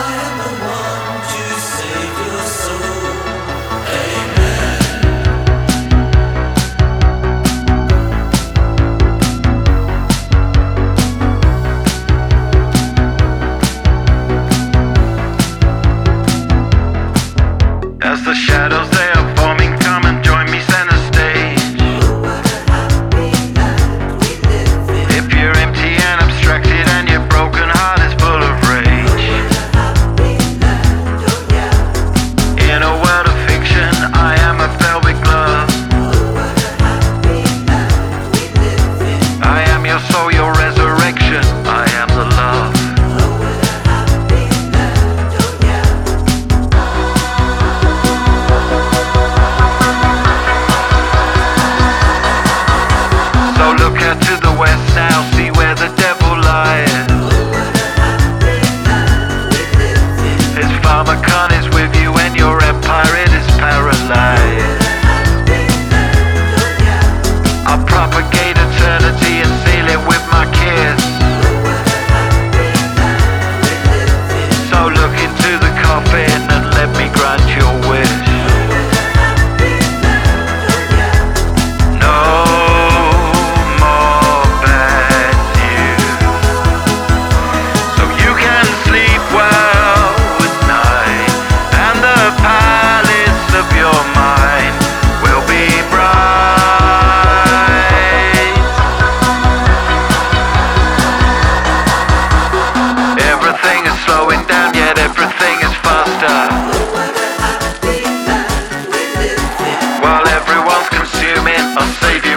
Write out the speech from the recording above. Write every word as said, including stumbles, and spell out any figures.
am the one to save your soul. Amen. As the shadows they are forming, come and join me center stage. Oh, what a happy land we live in. If you're empty and abstracted and your broken heart is full of rage, What a happy land, oh yeah. in a world of fiction, I am a velvet glove. Oh, what a happy land we live in. I am your soul, your resurrection. I am the love. Oh, what a happy land, oh yeah. So look out to the west now, see where the devil lies. Oh, what a happy land we live in. His pharmacon is with you and your empire it is paralyzed. What a happy land, oh yeah. I'll propagate eternity and seal it with my kiss. Oh, what a happy land we live in. So look into the coffin and let me grant your wish. No more bad news. So you can sleep well at night, and the palace of your mind will be bright. Everything is slowing down, yet everything is faster. While everyone's consuming, I'll save you.